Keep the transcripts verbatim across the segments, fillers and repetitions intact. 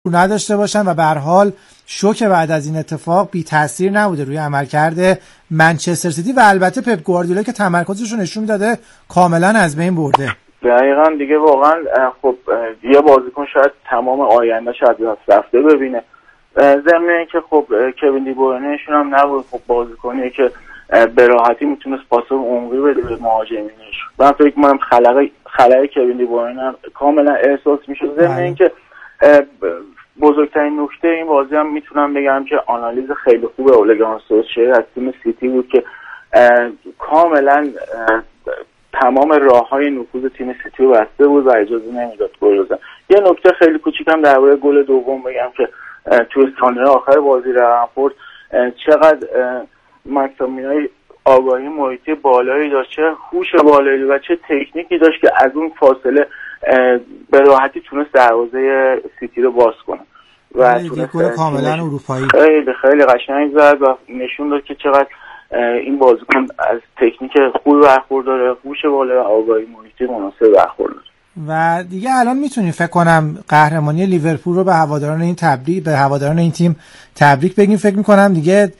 نداشته باشن و به هر حال شوک بعد از این اتفاق بی تاثیر نبوده روی عملکرد منچستر سیتی و البته پپ گواردیولا که تمرکزش رو نشون داده کاملا از بین برده. دقیقاً دیگه واقعا خب یه بازیکن شاید تمام آینده شاید رفته ببینه، ضمن اینکه خب کوین دی بروینه‌شون هم نبود، خب بازیکنیه که به راحتی میتونست پاس عمقی بده به مهاجمینش. من فکر می‌کنم خلأ خلأ کوین دی بروینه کاملا احساس میشه. ضمن اینکه بزرگترین نکته این بازی هم میتونم بگم که آنالیز خیلی خوب اوله گانر سولشایر از تیم سیتی بود که کاملا تمام راههای نفوذ تیم سیتی رو بسته بود و اجازه نمیداد گل بزنن. یه نکته خیلی کوچیکم درباره گل دوم بگم که توی ثانیه آخر بازی رامفورد چقدر مکتومینای آگاهی محیطی بالایی داشت، چه هوش بالایی و چه تکنیکی داشت که از اون فاصله به راحتی تونست دروازه سیتی رو باز کنه و تونست گل کاملا اروپایی خیلی خیلی قشنگ زد و نشون داد که چقدر این بازیکن از تکنیک خوب برخورداره، هوش بالا و آگاهی محیطی مناسب برخورداره. و دیگه الان میتونیم فکر کنم قهرمانی لیورپول رو به هواداران این تبریک به هواداران این تیم تبریک بگیم. فکر میکنم دیگه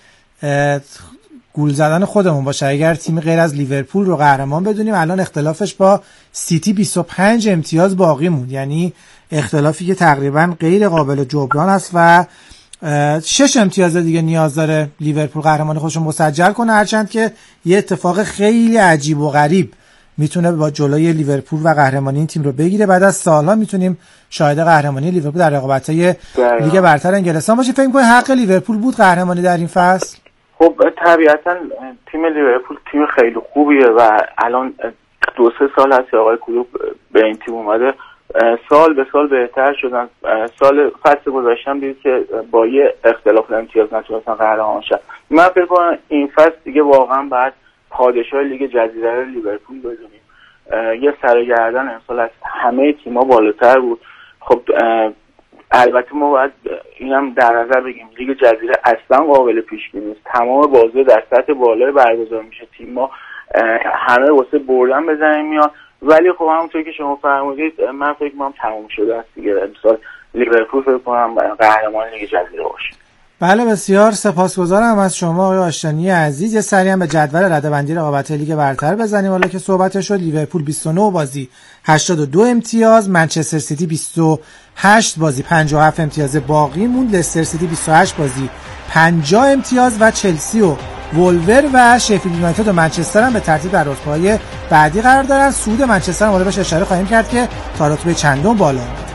گول زدن خودمون باشه اگر تیم غیر از لیورپول رو قهرمان بدونیم. الان اختلافش با سیتی بیست و پنج امتیاز باقی موند، یعنی اختلافی که تقریبا غیر قابل جبران است و شش امتیاز دیگه نیاز داره لیورپول قهرمانی خودش رو مسجل کنه، هرچند که یه اتفاق خیلی عجیب و غریب میتونه با جلوی لیورپول و قهرمانی این تیم رو بگیره. بعد از سالها میتونیم شاهد قهرمانی لیورپول در رقابت‌های لیگ برتر انگلستان باشیم. فکر می‌کنید حق لیورپول بود قهرمانی در این فصل؟ خب طبیعتا تیم لیورپول تیم خیلی خوبیه و الان دو سه سال هست آقای کلوب به این تیم اومده، سال به سال بهتر شدن. سال فصل گذشته دید که با یه اختلاف امتیاز نتونستن قهرمان شدن. من فکر کنم این فصل دیگه واقعا بعد پادشاه لیگ جزیره لیورپول بدونیم. یه سرگردن امسال از همه تیم‌ها بالاتر بود. خب البته ما باید اینم در نظر بگیم لیگ جزیره اصلا قابل پیش‌بینی نیست. تمام بازی‌ها در سطح بالای برگزار میشه، تیم‌ها همه واسه بردن به زمین میان، ولی خب همونطور که شما فرمودید من فکر می‌کنم تموم شده است دیگه. امسال لیورپول فکر کنم قهرمان لیگ جزیره باشه. بله بسیار سپاسگزارم از شما آقای آشتیانی عزیز. یه سری هم به جدول رده‌بندی رقابت‌های لیگ برتر بزنیم. حالا که صحبت شد، لیورپول بیست و نه بازی هشتاد و دو امتیاز، منچستر سیتی بیست و هشت بازی پنجاه و هفت امتیاز باقی موند، لستر سیتی بیست و هشت بازی پنجاه امتیاز و چلسی و وولور و شفیلد یونایتد و منچستر هم به ترتیب در رتبه‌های بعدی قرار دارن. صعود منچستر هم بهش اشاره خواهیم کرد که تا رتبه چندم بالا اومد.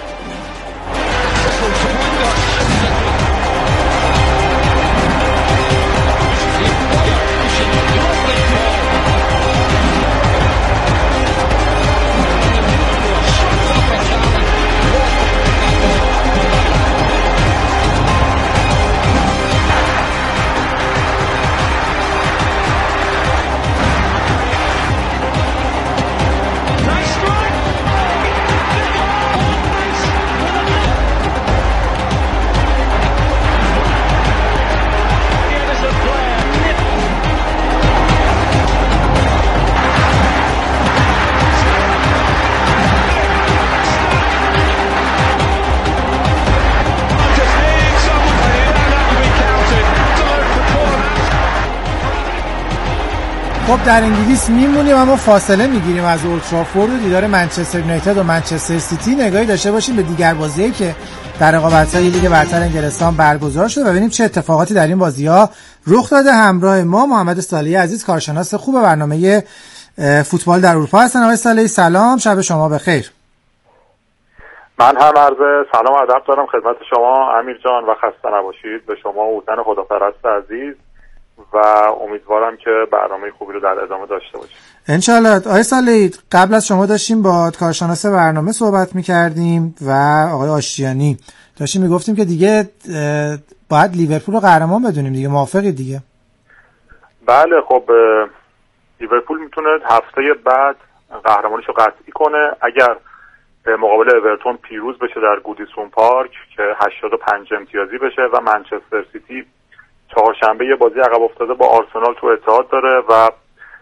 خب در انگلیس میمونیم اما فاصله میگیریم از اولترافورد و دیدار منچستر یونایتد و منچستر سیتی. نگاهی داشته باشیم به دیگر بازی‌هایی که در رقابت‌های لیگ برتر انگلستان برگزار شده و ببینیم چه اتفاقاتی در این بازی‌ها رخ داده. همراه ما محمد صالحی عزیز، کارشناس خوب برنامه فوتبال در اروپا هستن. آقای صالحی سلام، شب شما بخیر. من هم عرض سلام و ادب دارم خدمت شما امیر جان و خسته نباشید به شما و اوتن خداپرست عزیز و امیدوارم که برنامه خوبی رو در ادامه داشته باشیم انشالله. آقای صالحی قبل از شما داشتیم با کارشناس برنامه صحبت می‌کردیم و آقای آشتیانی داشتیم میگفتیم که دیگه باید لیورپول رو قهرمان بدونیم دیگه، موافقید دیگه؟ بله خب لیورپول میتونه هفته بعد قهرمانیش رو قطعی کنه اگر مقابل اورتون پیروز بشه در گودیسون پارک که هشتاد و پنج امتیازی بشه و منچستر سیتی چهارشنبه یه بازی عقب افتاده با آرسنال تو اتحاد داره و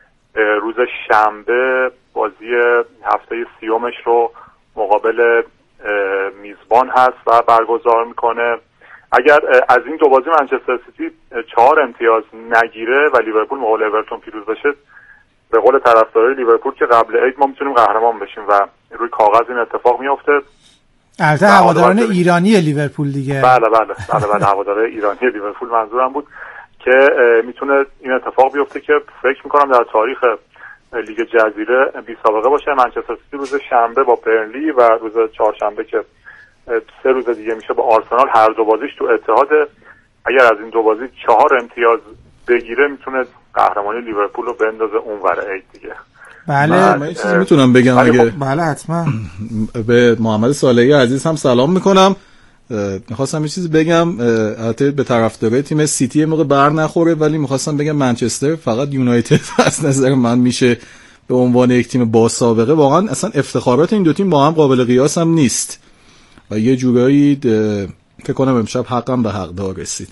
روز شنبه بازی هفته سیومش رو مقابل میزبان هست و برگزار میکنه. اگر از این دو بازی منچستر سیتی چهار امتیاز نگیره و لیورپول مقابل اورتون پیروز بشه، به قول طرفدارای لیورپول که قبل عید ما میتونیم قهرمان بشیم و روی کاغذ این اتفاق میفته. البته هواداران ایرانی لیورپول دیگه. بله بله بله بله هواداران ایرانی لیورپول منظورم بود که میتونه این اتفاق بیفته که فکر میکنم در تاریخ لیگ جزیره بی سابقه باشه. منچستر سیتی روز شنبه با برنلی و روز چهارشنبه که سه روز دیگه میشه با آرسنال، هر دو بازیش تو اتحاد. اگر از این دو بازی چهار امتیاز بگیره میتونه قهرمانی لیورپول رو بندازه اونور عید دیگه. بله من یه چیزی میتونم بگم اگه بله حتما. به محمد صالحی عزیز هم سلام میکنم. میخواستم یه چیزی بگم، البته به طرفدارای تیم سیتی موقع بر نخوره، ولی میخواستم بگم منچستر فقط یونایتد از نظر من میشه به عنوان یک تیم با سابقه. واقعا اصلا افتخارات این دو تیم با هم قابل قیاس هم نیست و یه جورایی فکر کنم امشب حقم به حقدار رسید.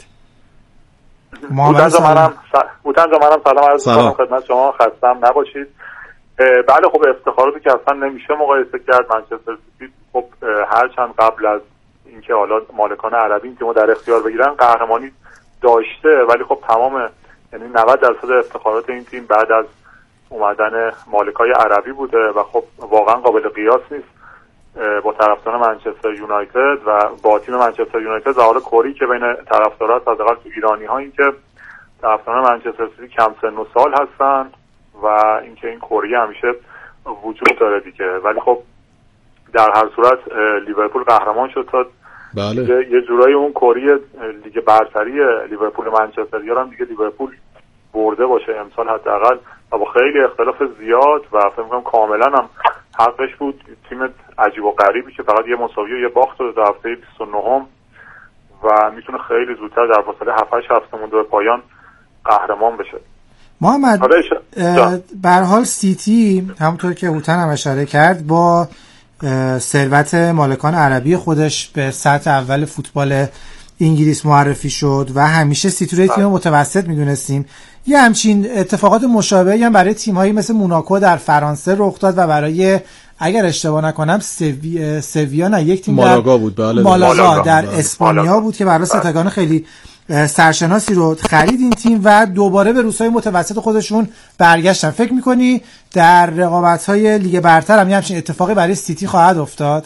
محمد منم بودن جا منم سلام عرض می‌کنم خدمت شما، خستم نباشید. بله خب افتخاراتی که اصلا نمیشه مقایسه کرد. منچستر سیتی خب هرچند قبل از اینکه حالا مالکان عربی این تیمو در اختیار بگیرن قهرمانی داشته، ولی خب تمام یعنی نود درصد افتخارات این تیم بعد از اومدن مالکای عربی بوده و خب واقعا قابل قیاس نیست با طرفداران منچستر یونایتد و با تیم منچستر یونایتد و حالا کوری که بین طرفدارات حداقل تو ایرانی ها این که طرفداران منچستر سیتی کم سن و سال هستن و اینکه این کوری همیشه وجود داره دیگه. ولی خب در هر صورت لیورپول قهرمان شد تا بله. یه جورایی اون کوری لیگ برتری لیورپول منچستر یارم دیگه لیورپول برده باشه امسال حداقل و با خیلی اختلاف زیاد و فکر می‌کنم کاملا هم حقش بود. تیم عجیب و غریبی که فقط یه مساوی و یه باخت داده در هفته بیست و نه و میتونه خیلی زودتر در فاصله هفت هشت هفته مونده به پایان قهرمان بشه. محمد به هر حال سیتی همونطور که هوتن هم اشاره کرد با ثروت مالکان عربی خودش به سطح اول فوتبال انگلیس معرفی شد و همیشه سیتی رو تیم متوسط میدونستیم. یه همچین اتفاقات مشابهی هم برای تیم‌هایی مثل موناکو در فرانسه رخ داد و برای اگر اشتباه نکنم سوی... سویا نه یک تیم مالاگا بود بله مالاگا در بله. اسپانیا مالاگا. بود که برای ستگان خیلی سرشناسی رو خرید این تیم و دوباره به روسای متوسط خودشون برگشتن. فکر می‌کنی در رقابت‌های لیگ برتر هم همچین اتفاقی برای سیتی خواهد افتاد؟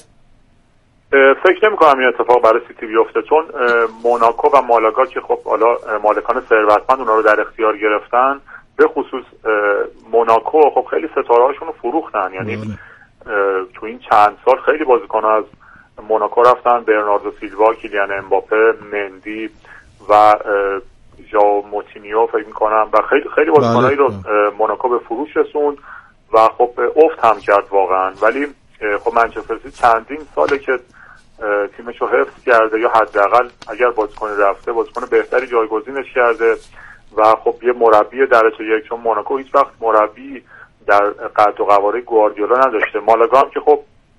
فکر نمی‌کنم این اتفاق برای سیتی بیفته، چون موناکو و مالاگا که خب حالا مالکان ثروتمند اونا رو در اختیار گرفتن، به خصوص موناکو خب خیلی ستاره‌هاشون رو فروختن. یعنی تو این چند سال خیلی بازیکن‌ها از موناکو رفتن، برناردو سیلوا، کیلیان امباپه، مندی و ژائو موتینیو فکر می‌کنم و خیلی خیلی بازیکنایی رو موناکو به فروش رسوند و خب افت هم کرد واقعا. ولی خب منچستر سیتی چندین ساله که تیمش رو حفظ کرده یا حداقل اگر بازیکن رفته بازیکن بهتری جایگزینش کرده و خب یه مربی درجه یک، چون موناکو هیچ وقت مربی در قد و قواره گواردیولا نداشته. مالاگا هم که خب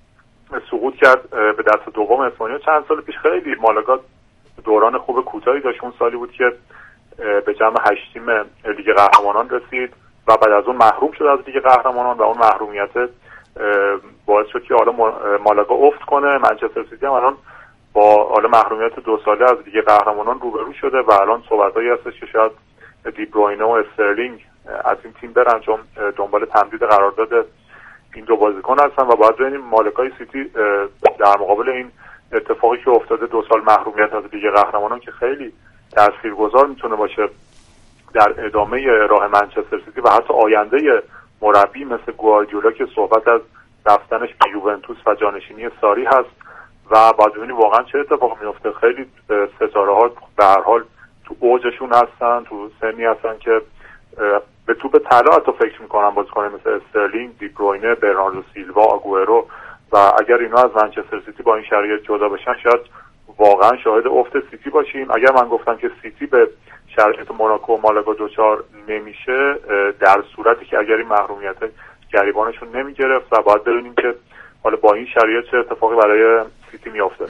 سقوط کرد به دست دوم اسپانیا چند سال پیش. خیلی مالاگا دوران خوب کوتاهی داشت، اون سالی بود که به جمع هشت تیم لیگ قهرمانان رسید و بعد از اون محروم شد از لیگ قهرمانان و اون محرومیت باعث شد که حالا مالاگا افت کنه. منچستر سیتی هم الان با حالا محرومیت دو ساله از لیگ قهرمانان روبرو شده و الان صحبتایی هستش که شاید دی بروینه و استرلینگ از این تیم برن، چون دنبال تمدید قرارداد این دو بازیکن هستن و باید ببینیم مالکای سیتی در مقابل این اتفاقی که افتاده دو سال محرومیت از لیگ قهرمانان که خیلی تاثیرگذار میتونه باشه در ادامه راه منچستر سیتی و حتی آینده مربی مثل گواردیولا که صحبت از رفتنش به یوونتوس و جانشینی ساری هست و باید ببینیم واقعا چه اتفاقی میفته. خیلی ستاره ها به هر حال تو اوجشون هستن، تو سنی هستن که به توپ طلا حتی فکر میکنن بازیکن مثل استرلینگ، دی بروینه، برناردو سیلوا، آگوئرو و اگر اینا از منچستر سیتی با این شرایط جدا بشن شاید واقعا شاهد افت سیتی باشیم. اگر من گفتم که سیتی به شرایط موناکو و مالاگا دوچار نمیشه در صورتی که اگر این محرومیت گریبانشون نمیگرفت و باید ببینیم که حالا با این شرایط چه اتفاقی برای سیتی میافته.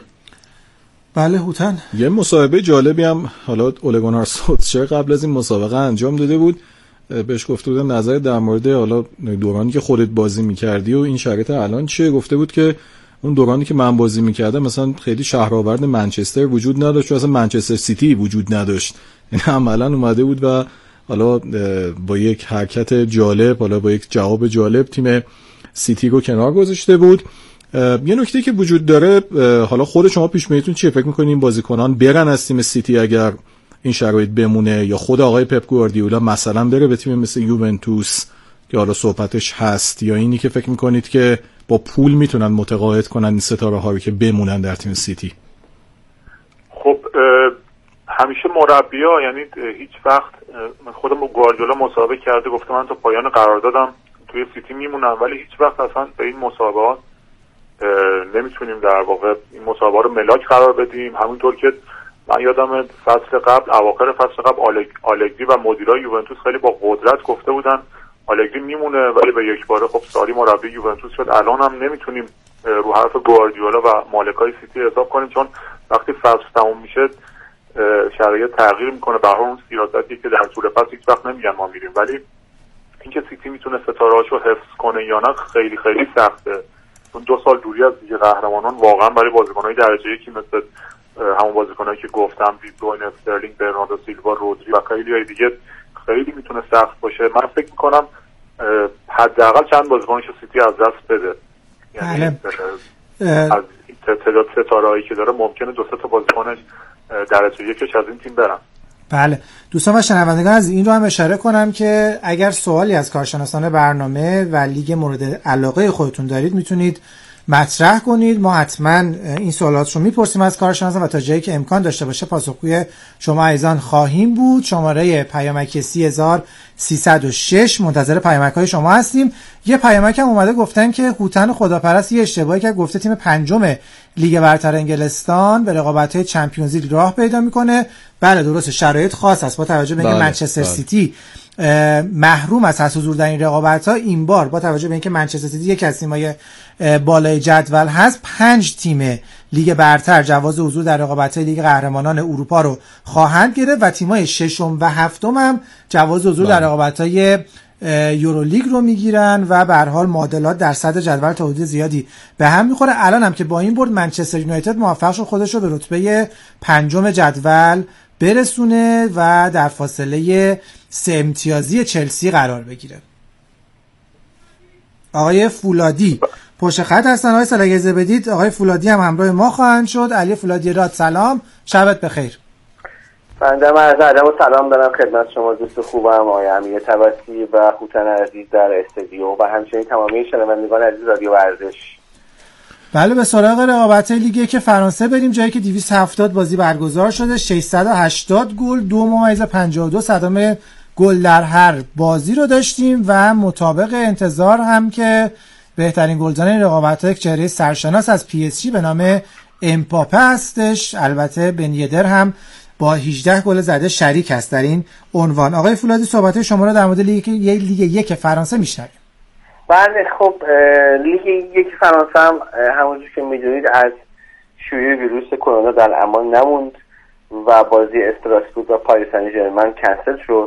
بله هوتن یه مسابقه جالبی هم حالا اوله گونار سولشر قبل از این مسابقه انجام داده بود، بهش گفته بودم نظر در مورد حالا دورانی که خودت بازی میکردی و این شرایط الان چیه. گفته بود که اون دورانی که من بازی میکردم مثلا خیلی شهرآورد منچستر وجود نداشت و اصلا منچستر سیتی وجود نداشت، یعنی عملا اومده بود و حالا با یک حرکت جالب، حالا با یک جواب جالب تیم سیتی رو کنار گذاشته بود. یه نکته که وجود داره، حالا خود شما پیش بینیتون چیه؟ فکر می‌کنین بازیکنان برن از تیم سیتی اگر این شرایط بمونه، یا خود آقای پپ گواردیولا مثلا بره به تیم مثل یوونتوس که حالا صحبتش هست، یا اینی که فکر می‌کنید که با پول میتونن متقاعد کنن این ستاره‌ها رو که بمونن در تیم سیتی؟ خب همیشه مربی‌ها، یعنی هیچ وقت، خودم با گواردیولا مصاحبه کرده گفته من تا پایان قراردادم توی سیتی میمونم، ولی هیچ وقت اصلا به این مصاحبه‌ها نمیتونیم در واقع این مصاحبه رو ملاک قرار بدیم. همونطور که من یادم فصل قبل، اواخر فصل قبل، آلگ... آلگری و مدیرای یوونتوس خیلی با قدرت گفته بودن آلگری میمونه، ولی به یک باره خب ساری مربی یوونتوس شد. الان هم نمیتونیم رو حرف گواردیولا و مالکای سیتی حساب کنیم، چون وقتی فصل تموم میشه شرایط تغییر میکنه. به هر حال اون سیاستی که در طول فصل هیچ وقت نمیگن ما میریم، ولی اینکه سیتی میتونه ستاره‌هاشو حفظ کنه یا نه خیلی خیلی سخته. اون دو سال دوری از لیگ قهرمانان واقعا برای بازیکن‌های درجه یکی مثل همون بازیکنایی که گفتم، دی بروین، استرلینگ، برناردو سیلوا، رودری و خیلی دیگه خیلی میتونه سخت باشه. من فکر میکنم حداقل چند بازیکنش سیتی از دست بده، یعنی از تعداد ستاره‌ای که داره ممکنه دو سه تا بازیکنش درجه یکش از این تیم برن. بله دوستان و شنوندگان، از این رو هم اشاره کنم که اگر سوالی از کارشناسان برنامه و لیگ مورد علاقه خودتون دارید میتونید مطرح کنید. ما حتما این سوالات رو میپرسیم از کارشناسان و تا جایی که امکان داشته باشه پاسخگوی شما عزیزان خواهیم بود. شماره پیامک سی هزار و سیصد و شش منتظر پیامک های شما هستیم. یه پیامک هم اومده گفتن که هوتن خداپرست یه اشتباهی که گفته تیم پنجم لیگ برتر انگلستان به رقابت‌های چمپیونز لیگ راه پیدا میکنه. بله درسته، شرایط خاص است با توجه به اینکه منچستر بله. سیتی محروم از حضور در این رقابت‌ها. این بار با توجه به اینکه منچستر سیتی یک از تیم‌های بالای جدول هست، پنج تیم لیگ برتر جواز حضور در رقابت‌های لیگ قهرمانان اروپا رو خواهند گرفت و تیم‌های ششم و هفتم هم جواز حضور بله. در رقابت‌های یورولیگ رو میگیرن و به هر حال معادلات در صدر جدول تا حدود زیادی به هم میخوره. الان هم که با این برد منچستر یونایتد موفق شد خودش رو به رتبه پنجم جدول برسونه و در فاصله سه امتیازی چلسی قرار بگیره. آقای فولادی پشت خط هستن. آقای سال اجازه بدید آقای فولادی هم همراه ما خواهند شد. علی فولادی راد سلام، شبت بخیر. بنده من از ادب و سلام دارم خدمت شما دوست خوبم آقای امیر طبسی و هوتن عزیز در استودیو و همچنین تمامی شنوندگان عزیز رادیو ورزش. بله به سراغ رقابت لیگ که فرانسه بریم، جایی که دویست و هفتاد بازی برگزار شده، ششصد و هشتاد گل، دو ممیز پنجاه و دو صدام گل در هر بازی رو داشتیم و مطابق انتظار هم که بهترین گلزن این رقابت‌ها یک چهره سرشناس از پی اس جی به نام امباپه هستش. البته بن یدر هم با هجده گل زده شریک است در این عنوان. آقای فولادی صحبت شما رو در مورد لیگ لیگ یک فرانسه میشنویم. بله خب لیگ یک فرانسه هم همونجور که میدونید از شیوع ویروس کرونا در امان نموند و بازی استراسبورگ و پاریس سن ژرمن کنسل شد،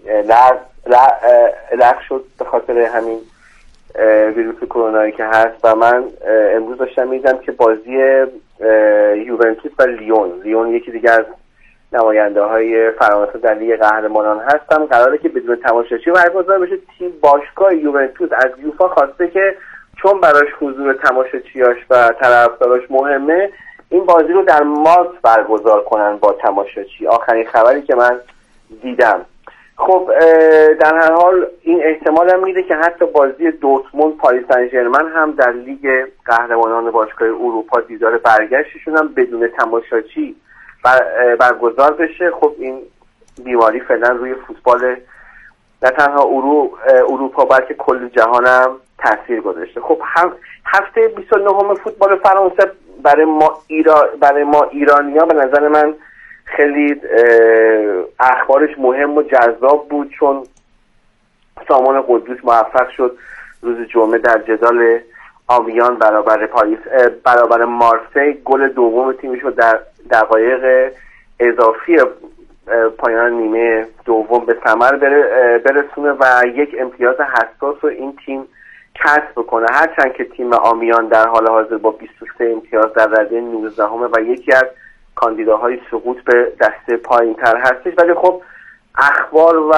لغو شد به خاطر همین ویروس کرونایی که هست. و من امروز داشتم میدیدم که بازی یوونتوس و لیون لیون یکی دیگه از نماینده های فرانسه در لیگ قهرمانان هستم، قراره که بدون تماشاچی برگزار بشه. تیم باشگاه یوونتوس از یوفا خواسته که چون براش حضور تماشاچیاش و طرفداراش مهمه، این بازی رو در مارس برگزار کنن با تماشاچی. آخرین خبری که من دیدم. خب در هر حال این احتمال هم میده که حتی بازی دورتموند پاریس سن ژرمن هم در لیگ قهرمانان باشگاه اروپا دیدار برگشتشون هم بدون تماشاچی برگزار بشه. خب این بیماری فعلا روی فوتبال نه تنها اورو اروپا بلکه کل جهان هم تاثیر گذاشته. خب هفته بیست و نهم فوتبال فرانسه برای ما ایران برای ما ایرانی‌ها به نظر من خیلی اخبارش مهم و جذاب بود، چون سامان قدوس موفق شد روز جمعه در جدال آمیان برابر پاریس برابر مارسی گل دوم تیمش رو در دقایق اضافی پایان نیمه دوم به ثمر برسونه و یک امتیاز حساس رو این تیم کسب بکنه، هرچند که تیم آمیان در حال حاضر با بیست و سه امتیاز در رده نوزدهم و یکی از کاندیداهای سقوط به دسته پایین‌تر هستش، ولی خب اخبار و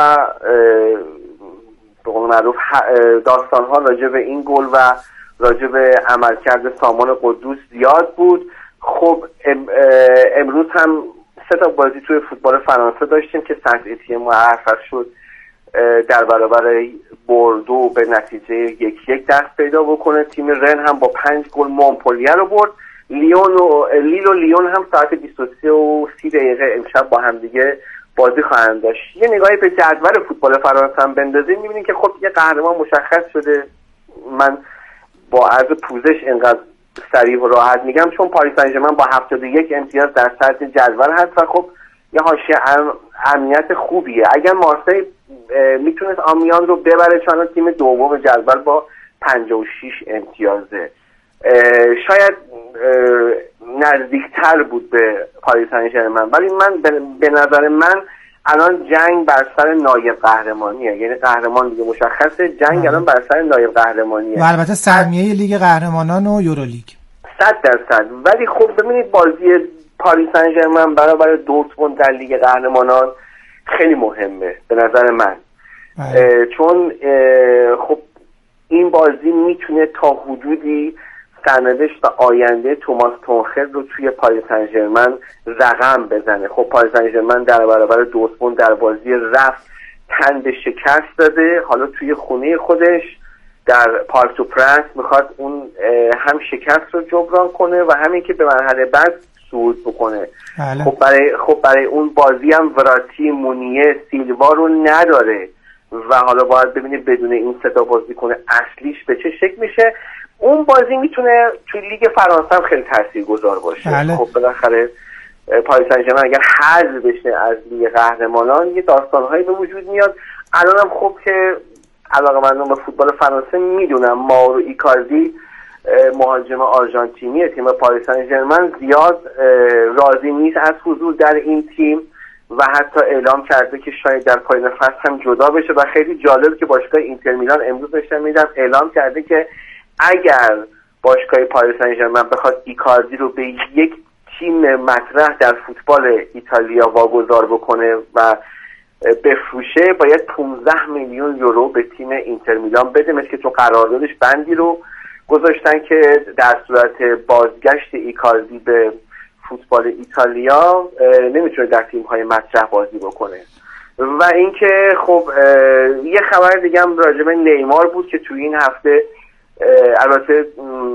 به قول معروف داستان‌ها راجع به این گل و راجع به عملکرد سامان قدوس زیاد بود. خب امروز هم سه تا بازی توی فوتبال فرانسه داشتیم که سنت اتین موفق شد در برابر بوردو به نتیجه یک یک دست پیدا بکنه. تیم رن هم با پنج گل مونپلیه رو برد. لیون و لیل و لیون هم ساعت بیست و سه و سی دقیقه امشب با هم دیگه بازی خواهند داشت. یه نگاهی به جدول فوتبال فرانسه هم بندازیم می‌بینیم که خب یه قهرمان مشخص شده. من با عرض پوزش اینقدر سریع و راحت میگم چون پاریس سن ژرمن با هفتاد و یک امتیاز در صدر جدول هست و خب یه حاشیه امنیت خوبیه. اگر مارسی میتونست آمیان رو ببره چون تیم دوم جدول با پنجاه و شش امتیازه، شاید نزدیکتر بود به پاریس سن ژرمن، ولی من به نظر من الان جنگ بر سر نایب قهرمانیه، یعنی قهرمان دیگه مشخصه، جنگ الان بر سر نایب قهرمانیه و البته سهمیه لیگ قهرمانان و یورولیگ صد درصد. ولی خب ببینید بازی پاریس سن ژرمن برابر دورتموند در لیگ قهرمانان خیلی مهمه به نظر من، چون خب این بازی میتونه تا حدودی سرنوشت و آینده توماس تونخل رو توی پاریس سن ژرمن رقم بزنه. خب پاریس سن ژرمن در برابر دورتموند در بازی رفت تن به شکست داده، حالا توی خونه خودش در پارک دو پرنس میخواد اون هم شکست رو جبران کنه و همین که به مرحله بعد صعود بکنه. بله. خب برای خب برای اون بازی هم وراتی، مونیه، سیلوا رو نداره و حالا باید ببینید بدون این سه تا بازیکن اصلیش به چه شکل میشه. اون بازی میتونه توی لیگ فرانسه هم خیلی تاثیرگذار باشه. بله. خب بالاخره پاریس سن ژرمن اگر حذف بشه از لیگ قهرمانان یه داستان‌هایی به وجود میاد. الانم خب که علاقه‌مندان به فوتبال فرانسه میدونم ماورو ایکاردی مهاجم آرژانتینی تیم پاریس سن ژرمن زیاد راضی نیست از حضور در این تیم و حتی اعلام کرده که شاید در پایان فصل هم جدا بشه و خیلی جالب که باشگاه اینتر میلان امروز داشتم میدم اعلام کرده که اگر باشگاه پاریس سن ژرمن بخواد ایکاردی رو به یک تیم مطرح در فوتبال ایتالیا واگذار بکنه و بفروشه باید پانزده میلیون یورو به تیم اینتر میلان بده، مثل که تو قراردادش بندی رو گذاشتن که در صورت بازگشت ایکاردی به فوتبال ایتالیا نمیتونه در تیم‌های مطرح بازی بکنه. و اینکه خب یه خبر دیگه هم راجع به نیمار بود که توی این هفته البته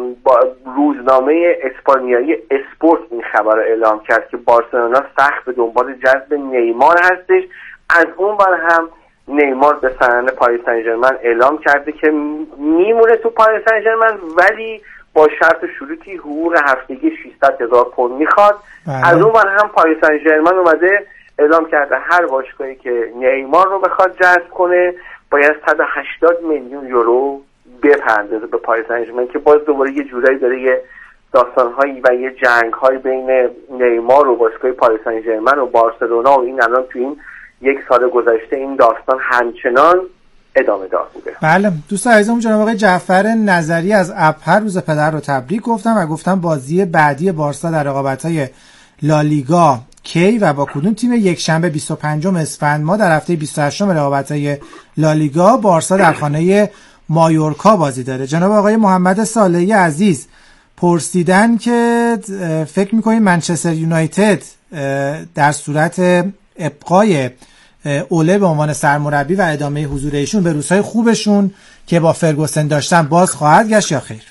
روزنامه اسپانیایی اسپورت این خبر رو اعلام کرد که بارسلونا سخت به دنبال جذب نیمار هستش. از اون بر هم نیمار به سران پاریس سن ژرمن اعلام کرده که میمونه تو پاریس سن ژرمن ولی با شرط شروطی حقوق هفتگی ششصد هزار پوند میخواد. از اون بر هم پاریس سن ژرمن اومده اعلام کرده هر باشگاهی که نیمار رو بخواد جذب کنه باید صد و هشتاد میلیون یورو بپردازه به پاریس سن ژرمن که باز دوباره یه جورایی داره یه داستان‌هایی و یه جنگ‌های بین نیمار و باشگاه پاریس سن ژرمن و بارسلونا و این الان تو این یک سال گذشته این داستان همچنان ادامه دار بوده. بله دوستان عزیزم، جناب آقای جعفر نظری از ابهر روز پدر رو تبریک گفتم و گفتم بازی بعدی بارسا در رقابت‌های لالیگا کی و با کدوم تیم یک شنبه بیست و پنجم اسفند ما در هفته بیست و هشتم رقابت‌های لالیگا بارسا در خانه مایورکا بازی داره. جناب آقای محمد صالحی عزیز پرسیدن که فکر می‌کنید منچستر یونایتد در صورت ابقای اوله به عنوان سرمربی و ادامه حضور ایشون به روزهای خوبشون که با فرگوسن داشتن باز خواهد گشت یا خیر؟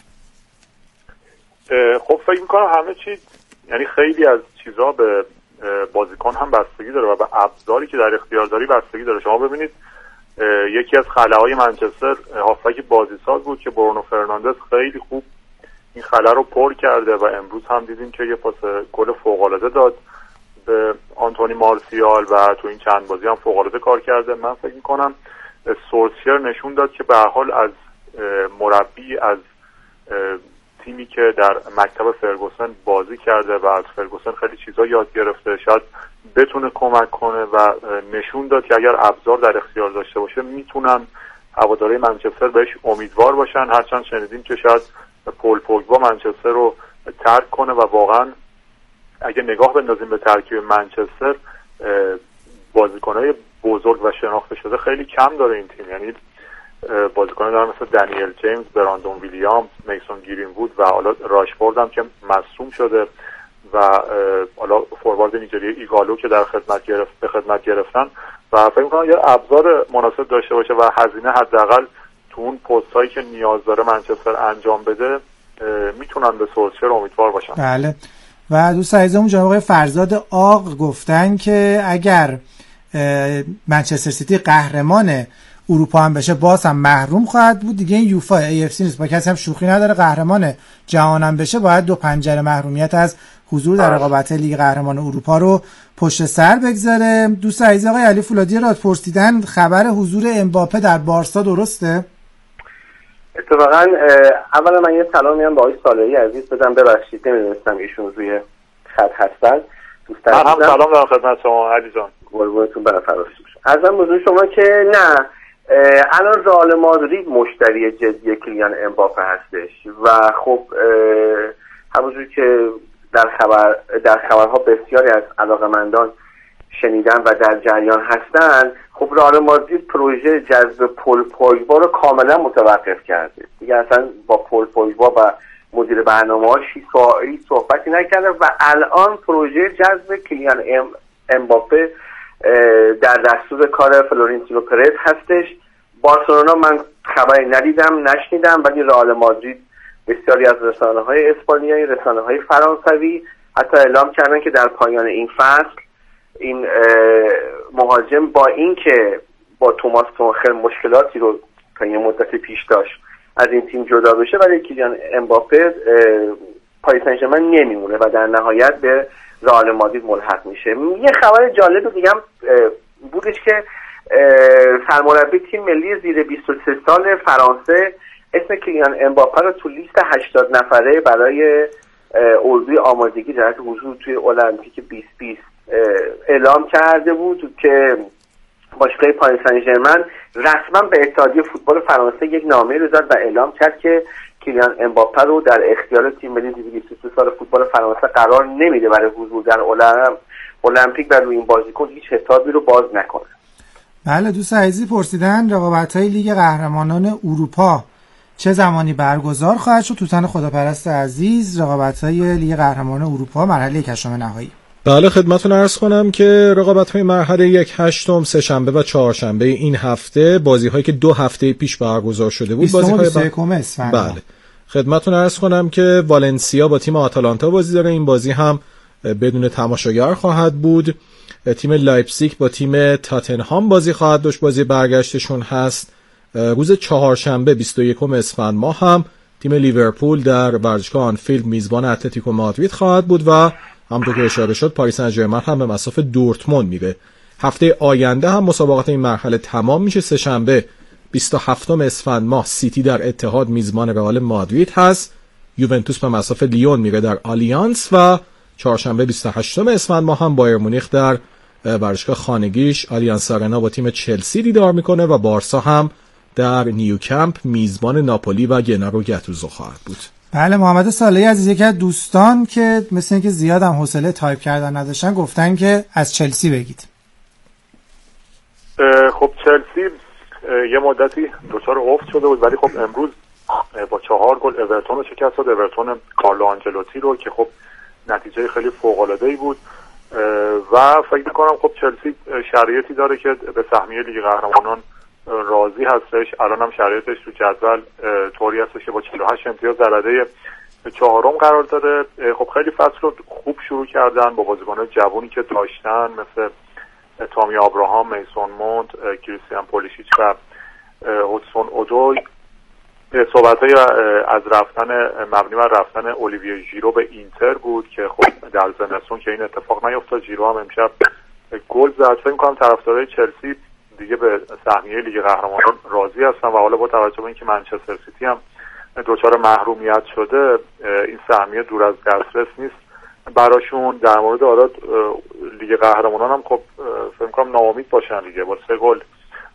خب فکر میکنم همه چی، یعنی خیلی از چیزها به بازیکن هم بستگی داره و به ابزاری که در اختیار داری بستگی داره. شما ببینید یکی از خلاهای منچستر هافبک بازیساز بود که برونو فرناندز خیلی خوب این خلا رو پر کرده و امروز هم دیدیم که یه پاس گل فوق‌العاده داد به آنتونی مارسیال و تو این چند بازی هم فوق‌العاده کار کرده. من فکر می‌کنم سولشر نشون داد که به هر حال از مربی از تیمی که در مکتب فرگوسن بازی کرده و از فرگوسن خیلی چیزا یاد گرفته شاید بتونه کمک کنه و نشون داد که اگر ابزار در اختیار داشته باشه میتونن هواداری منچستر بهش امیدوار باشن، هرچند شنیدیم که شاید پول پوگبا منچستر رو ترک کنه و واقعا اگه نگاه بندازیم به ترکیب منچستر بازیکن‌های بزرگ و شناخته شده خیلی کم داره این تیم، یعنی بازیکنان دارن مثل دنیل جیمز، براندون ویلیامز، میسون گرین‌وود و حالا راشفورد هم که مصدوم شده و حالا فوروارد نیجریه ایگالو که در خدمت گرفت به خدمت گرفتن و فکر می‌کنم یه ابزار مناسب داشته باشه و هزینه حداقل تو اون پست‌هایی که نیاز داره منچستر انجام بده میتونن به سولشر امیدوار باشن. بله. و دوست عزیزمون جناب آقای فرزاد آق گفتن که اگر منچستر سیتی قهرمان اروپا هم بشه باز هم محروم خواهد بود دیگه. این یوفا ای اف سی نیست، با کسی هم شوخی نداره. قهرمان جهان هم بشه باید دو پنجره محرومیت از حضور در رقابت لیگ قهرمان اروپا رو پشت سر بگذاره. دوست عزیز آقای علی فولادی راد پرسیدن خبر حضور امباپه در بارسا درسته؟ اتفاقا اولا من یه سلام میام به آقای صالحی عزیز بدم، ببخشید نمیدونستم ایشون روی خط هستن. دوست عزیزم من هم سلام دارم خدمت شما علی جان. قربونتون برم، فراموش شد. عرضم بزرگ شما که نه الان رئال مادرید مشتری جدی کلیان امباپه هستش و خب همونجور که در خبر در خبرها بسیاری از علاقه‌مندان شنیدن و در جریان هستن، خب رئال مادرید پروژه جذب پول پوگبا رو کاملا متوقف کرده دیگه. اصلا با پول پوگبا و مدیر برنامه‌هاش هیچ صحبتی نکرده و الان پروژه جذب کلیان ام امباپه در دستور کار فلورنتینو پرز هستش. بارسلونا من خبری ندیدم نشنیدم، ولی رئال مادرید بسیاری از رسانه‌های اسپانیایی، رسانه‌های فرانسوی حتی اعلام کردن که در پایان این فصل این مهاجم با اینکه با توماس توخل مشکلاتی رو تا یه مدت پیش داشت از این تیم جدا بشه، ولی کلیان امباپه پاریس سن ژرمن نمیمونه و در نهایت به رئال مادرید ملحق میشه. یه خبر جالب دیگه هم بودش که سرمربی تیم ملی زیر بیست و سه سال فرانسه اسم کلیان امباپه رو تو لیست هشتاد نفره برای اردوی آمادگی جهت حضور توی المپیک بیست بیست اعلام کرده بود که باشگاه پاریس سن ژرمن رسما به اتحادیه فوتبال فرانسه یک نامه رو داد و اعلام کرد که کلیان امباپه رو در اختیار تیم ملی زیر بیست و سه سال فوتبال فرانسه قرار نمیده برای حضور در المپیک و روی این بازیکن هیچ حسابی رو باز نکنه. بله دوست عزیزی پرسیدن رقابت‌های لیگ قهرمانان اروپا چه زمانی برگزار خواهد شد؟ توتن خداپرست عزیز، رقابت‌های لیگ قهرمانان اروپا مرحله یکم نهایی. بله خدمتتون عرض کنم که رقابت‌های مرحله یک هشتم سه شنبه و چهارشنبه این هفته، بازی‌هایی که دو هفته پیش برگزار شده بود، بازی‌های بر... بله خدمتتون عرض کنم که والنسیا با تیم آتالانتا بازی داره. این بازی هم بدون تماشاگر خواهد بود. تیم لایپزیگ با تیم تاتنهام بازی خواهد داشت، بازی برگشتشون هست. روز چهارشنبه بیست و یکم اسفند ماه هم تیم لیورپول در ورزشگاه آنفیلد میزبان اتلتیکو مادرید خواهد بود و همونطور که اشاره شد پاریس سن ژرمن هم به مصاف دورتموند میره. هفته آینده هم مسابقات این مرحله تمام میشه. سه شنبه بیست و هفتم اسفند ماه سیتی در اتحاد میزبان رئال مادرید هست. یوونتوس به مصاف لیون میره در آلیانس و چهارشنبه بیست و هشتم اسفند ماه هم بایر مونیخ در ورزشگاه خانگیش آلیانس آرنا با تیم چلسی دیدار میکنه و بارسا هم در نیوکمپ میزبان ناپولی و گنارو گاتوزو خواهد بود. بله محمد صالحی عزیز یکی از دوستان که مثل اینکه زیاد هم حوصله تایپ کردن نداشتن گفتن که از چلسی بگید. خب چلسی یه مدتی دچار افت شده بود، ولی خب امروز با چهار گل اورتون رو شکست داد. اورتون کارلو آنجلوتی رو که خب نتیجه خیلی فوق‌العاده‌ای بود و فکر می‌کنم خب چلسی شرایطی داره که به سهمیه لیگ قهرمانان راضی هستش. الان هم شرایطش تو جدول طوری هستش که با چهل و هشت امتیاز در رده چهارم قرار داره. خب خیلی فصل رو خوب شروع کردن با بازیکن‌های جوانی که داشتن مثل تامی آبراهام، میسون مونت، کریستیان پولیشیچ و هودسون اودوی. صحبت‌های از رفتن مبنی بر رفتن اولیویه ژیرو به اینتر بود که خب در زمستون که این اتفاق نیفتاد. ژیرو هم امشب گل زد. فکر می‌کنم طرفدارای چلسی دیگه به سهمیه لیگ قهرمانان راضی هستن و حالا با توجه به اینکه منچستر سیتی هم دچار محرومیت شده این سهمیه دور از دسترس نیست براشون. در مورد حالا لیگ قهرمانان هم خب فکر می‌کنم ناامید باشن دیگه، با سه گل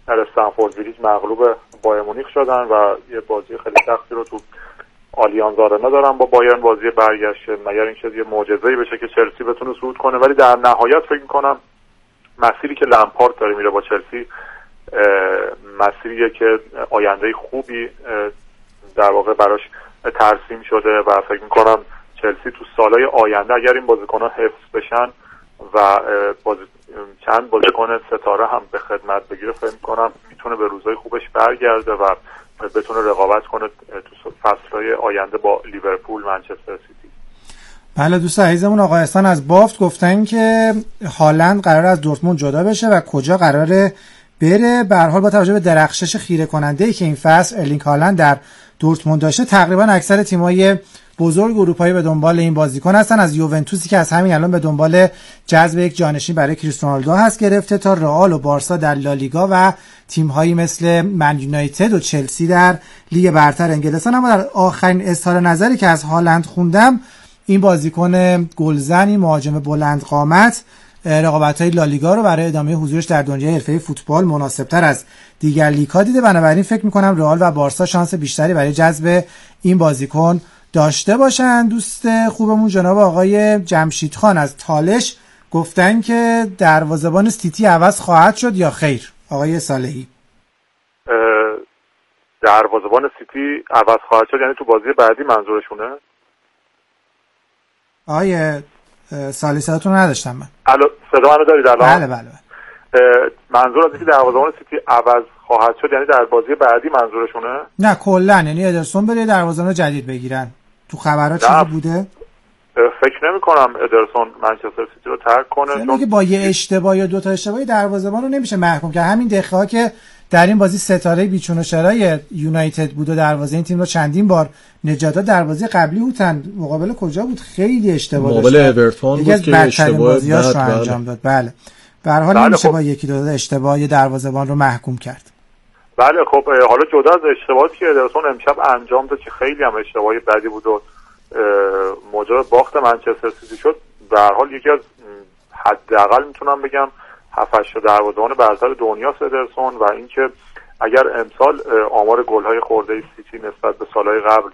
در استنفورد بریج مغلوب بایر مونیخ شدن و یه بازی خیلی سختی رو تو آلیانز آرنا دارن با بایرن بازی برگشت، مگر اینکه یه معجزه‌ای بشه که چلسی بتونه صعود کنه. ولی در نهایت فکر می‌کنم مسیری که لمپارد داره میره با چلسی مسیریه که آینده خوبی در واقع براش ترسیم شده و فکر می‌کنم چلسی تو سالهای آینده اگر این بازیکن‌ها حفظ بشن و بازی چند بازیکن ستاره هم به خدمت بگیره فکر می‌کنم میتونه به روزهای خوبش برگرده و بتونه رقابت کنه تو فصل‌های آینده با لیورپول، منچستر سیتی. بله دوست عزیزمون آقای احسان از بافت گفتن که هالند قرار از دورتموند جدا بشه و کجا قراره بره. به هر حال با توجه به درخشش خیره کننده‌ای که این فصل ارلینگ هالند در دورتموند داشته، تقریبا اکثر تیم‌های بزرگ اروپایی به دنبال این بازیکن هستن، از یوونتوسی که از همین الان به دنبال جذب یک جانشین برای کریستیانو رونالدو هست گرفته تا رئال و بارسا در لالیگا و تیم‌هایی مثل من یونایتد و چلسی در لیگ برتر انگلستان. اما در آخرین اظهار نظری که از هالند خوندم، این بازیکن گلزنی مهاجم بلند قامت رقابت‌های لالیگا رو برای ادامه حضورش در دنیای حرفه‌ای فوتبال مناسب‌تر از دیگر لیگ‌ها دیده. بنابراین فکر می‌کنم رئال و بارسا شانس بیشتری برای جذب این بازیکن داشته باشن. دوست خوبمون جناب آقای جمشید خان از تالش گفتن که دروازه‌بان سیتی عوض خواهد شد یا خیر؟ آقای صالحی دروازه‌بان سیتی عوض خواهد شد یعنی تو بازی بعدی منظورشونه؟ آقای صالحی صداتون نداشتم من. الو صدا منو دارید الان؟ بله بله. منظور از اینکه دروازه‌بان سیتی عوض خواهد شد یعنی در بازی بعدی منظورشونه؟ نه کلا یعنی ادرسون بره دروازه‌بان جدید بگیرن. تو خبرها چیزی بوده؟ فکر نمی کنم ادرسون منچستر سیتی رو ترک کنه، چون که با یه اشتباه یا دو تا اشتباهی دروازه‌بان رو نمیشه محکوم کرد. همین دقیقه‌ها که در این بازی ستاره بیچون و چرای یونایتد بود و دروازه این تیم رو چندین بار نجات داد، دروازه قبلی هوتن مقابل کجا بود خیلی اشتباه داشت، مقابل اورتون بود که اشتباه بازیاش رو انجام داد. بله به هر حال نمیشه با یکی دو تا اشتباه دروازه‌بان رو محکوم کرد. بله خب حالا جدا از اشتباهاتی که ادرسون امشب انجام داد که خیلی هم اشتباهی بدی بود و موجب باخت منچستر سیتی شد، به هر حال یکی از حداقل میتونم بگم هفت هشت دروازه‌بان برتر دنیاست ادرسون و اینکه اگر امسال آمار گل‌های خورده سیتی نسبت به سالهای قبل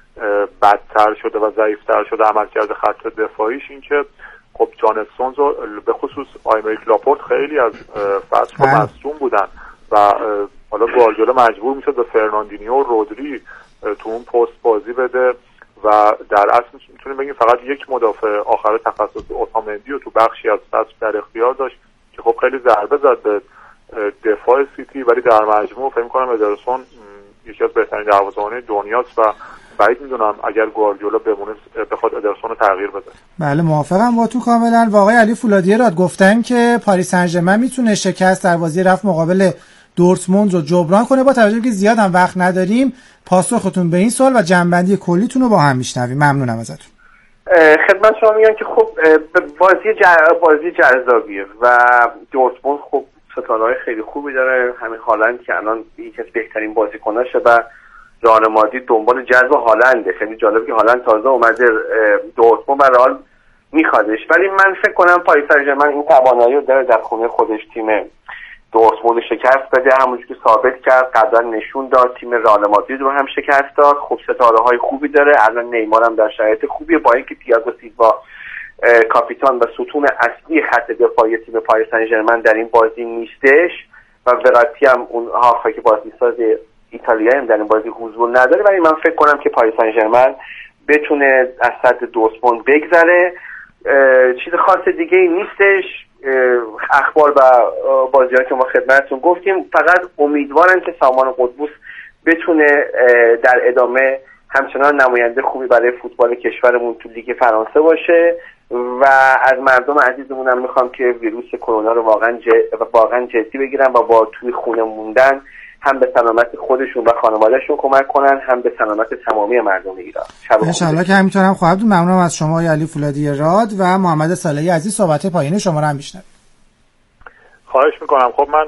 بدتر شده و ضعیف‌تر شده عملکرد خط دفاعیش، اینکه خب جان استونز و به خصوص آیمریک لاپورت خیلی از فصل مصدوم بودن و حالا گواردیولا مجبور میشد به فرناندینیو و رودری تو اون پست بازی بده و در اصل میتونیم بگیم فقط یک مدافع آخر تخصصی اوتامندی و تو بخشی از فصل در اختیار داشت که خب خیلی ضربه زد به دفاع سیتی، ولی در مجموع فکر می‌کنم ادرسون یکی از بهترین دروازه‌بان‌های دنیاست و بعید میدونم اگر گواردیولا بمونه بخواد ادرسون رو تغییر بده. بله موافقم با تو کاملا. واقعا علی فولادی راد گفتن که پاریس سن ژرمن میتونه شکست در بازی رفت مقابل دورتموند رو جبران کنه. با توجه که زیاد هم وقت نداریم پاسختون به این سوال و جنبندی کلیتون رو با هم میشنویم. ممنونم ازتون. خدمت شما میگم که خب بازی جر... بازی جذابیه و دورتموند خب ستاره‌های خیلی خوبی داره، همین هالند که الان یکی از بهترین بازیکناشه و رئال مادرید دنبال جذب هالنده. خیلی جالبه که هالند تازه اومده دورتموند و رئال میخوادش، ولی من فکر کنم پاریس سن ژرمن این توانایی رو داره در خونه خودش تیم دورتموند شکست بده، همونجوری که ثابت کرد قبلا نشون داد تیم رئال مادرید رو هم شکست داد. خب ستاره‌های خوبی داره، الان نیمار هم در شرایط خوبیه با اینکه تییاگو سیلوا کاپیتان و ستون اصلی خط دفاعی تیم پاریس سن ژرمن در این بازی نیستش و وراتی هم اون هافک بازیساز ایتالیایی هم در این بازی حضور نداره، ولی من فکر کنم که پاریس سن ژرمن بتونه از سطح دورتموند بگذره. چیز خاص دیگه ای نیستش، اخبار و بازی‌ها که ما خدمتتون گفتیم. فقط امیدوارم که سامان قطبوس بتونه در ادامه همچنان نماینده خوبی برای فوتبال کشورمون تو لیگ فرانسه باشه و از مردم عزیزمون هم میخوام که ویروس کرونا رو واقعا ج... واقعا جدی بگیرن و با توی خونه موندن هم به سلامت خودشون و خانوادهشون کمک کنن، هم به سلامت تمامی مردم ایران. ان شاءالله که همینطور هم خواهد بود. ممنونم از شما علی فولادی راد و محمد صالحی عزیز. صحبت پایین شما رو هم میشنویم. خواهش میکنم. خب من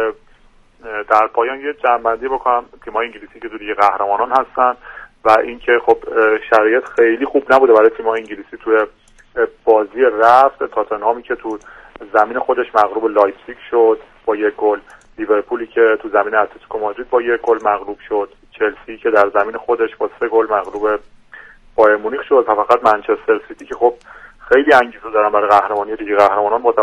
در پایان یه جنبندی بکنم تیم‌های انگلیسی که تو لیگ قهرمانان هستن و اینکه خب شرایط خیلی خوب نبوده برای تیم‌های انگلیسی توی بازی رفت. تاتنهامی که تو زمین خودش مغلوب لایپزیگ شد با یک گل، لیورپولی که تو زمین اتلتیکو مادرید با یک گل مغلوب شد، چلسی که در زمین خودش با سه گل مغلوب بایر مونیخ شد و فقط منچستر سیتی که خب خیلی انگیزه دارن برای قهرمانی لیگ قهرمانان با